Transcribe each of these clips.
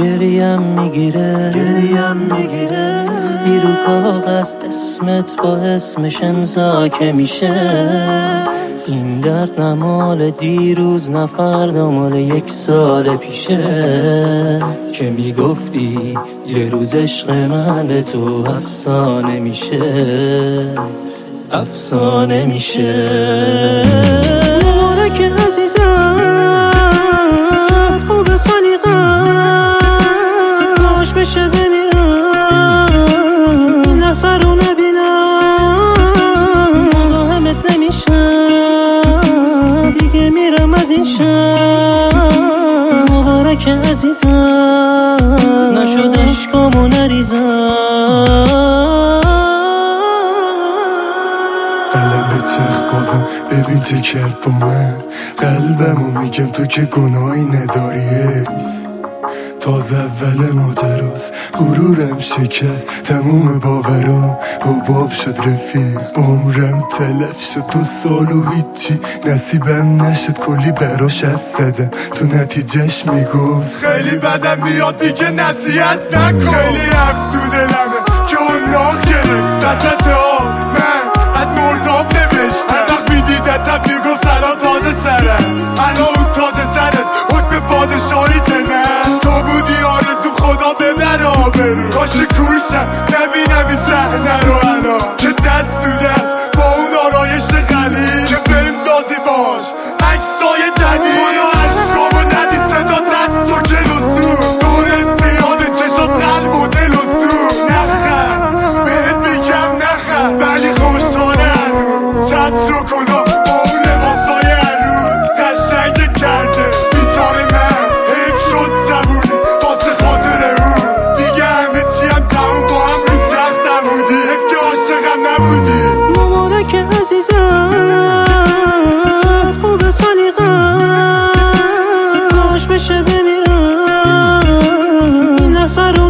گریم میگیره دیرو کاغذ اسمت با اسمش امضا که میشه. این درد نمال دیروز نه فردا مال 1 سال پیشه. که میگفتی یه روز عشق من به تو افسانه میشه. مبارک عزیزم خوب سلیقه‌ام کاش بشه بمیرم این لحظه رو نبینم. مزاحمت نمیشم دیگه میرم از این شهر. مبارک عزیزم نشد عشقامو نریزم. قلب چخ بازم ببین چه کرد با من. قلبمو میگم تو که گناهی نداری. تازه اول ماجراست غرورم شکست تموم باورام حباب شد رفیق. عمرم تلف شد 2 سال و هیچی نصیبم نشد. کلی براش حرف زدم تو نتیجهش میگفت خیلی بدم میاد دیگه نصیحت نکن. خیلی حرف تو دلمه که اون ناغ گرفت دست من از مرداب نوشت. هر وقت میدیدتم میگفت سلام تازه سرم. الان اون تازه سرت حکم پادشاهی تنم. تو بودی آرزوم خدا ببره آبرو. کاش کورشم نبینم این صحنه رو الان که دست تو دست با اون آرایش غلیظ که بندازی باش عکسای جدید. منو عشقامو ندید صدا دست و جلو تو دورت زیاده چشات قلب و دل و تو. نخم بهت میگم نخم ولی خوشحاله هنوز چت رو کنم با اون لباسای هنوز قشنگ کرده بیتار من. حیف شد جوونی واسه خاطر اون دیگه همه چیم تموم با هم رو تختم بودی. حیف که عاشقم نبودی. مبارک عزیزم خوب سلیقه‌ام کاش بشه بمیرم این لحظه رو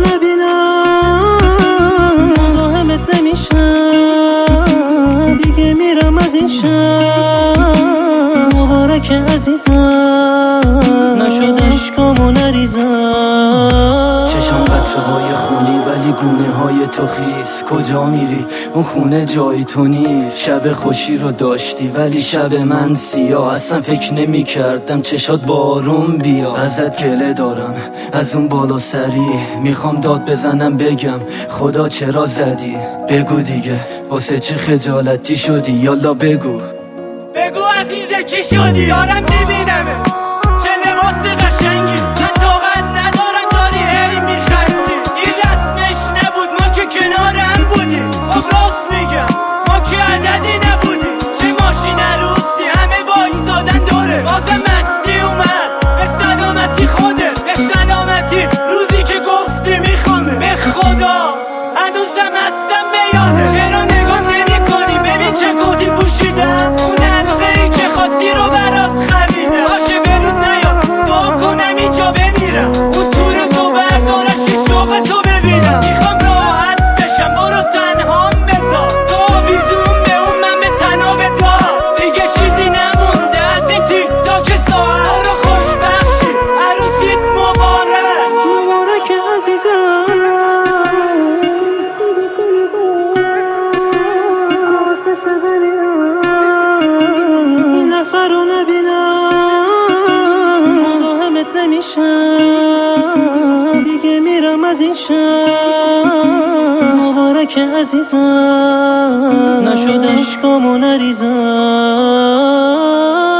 نبینم. مزاحمت نمیشم دیگه میرم از این شهر. مبارک عزیزم نشد عشقامو نریزم. چشم قطره‌های خونی ولی گونه های تو خیس. کجا میری؟ اون خونه جای تو نیست. شب خوشی رو داشتی ولی شب من سیاه. اصلا فکر نمی کردم چشات بارون بیا. ازت گله دارم از اون بالا سری. میخوام داد بزنم بگم خدا چرا زدی. بگو دیگه واسه چه خجالتی شدی. یالا بگو عزیزه کی شدی. دارم میبینمه چه لباس قشنگی. من طاقت ندارم داری هی میخندی. این رسمش نبود ما که کنار هم بودیم. خب راست میگم ما که عددی نبودیم. چه ماشین عروسی همه وایسادن دوره. بازم مستی اومد به سلامتی خودت به سلامتی. روزی که گفتی میخوامه به خدا هنوزم هستم به یاده. چرا نگاه نمی کنی ببین چه کتی پوشیدم. خواستی رو برات خریده باشه برود نیاد دعا کنم اینجا بمیرم. اون تور تو بردارش که شوق تو ببینم. میخوام راحت بشم برو تنهام بذار. تو آویزون به اون من به تنها بدار. دیگه چیزی نمونده از این تیک تاک ساعت. برو خوشبخشی عروسیت مبارک. مبارک عزیزم رو نبینم. مزاحمت نمیشم دیگه میرم از این شهر. مبارک عزیزم نشد عشقامو نریزم.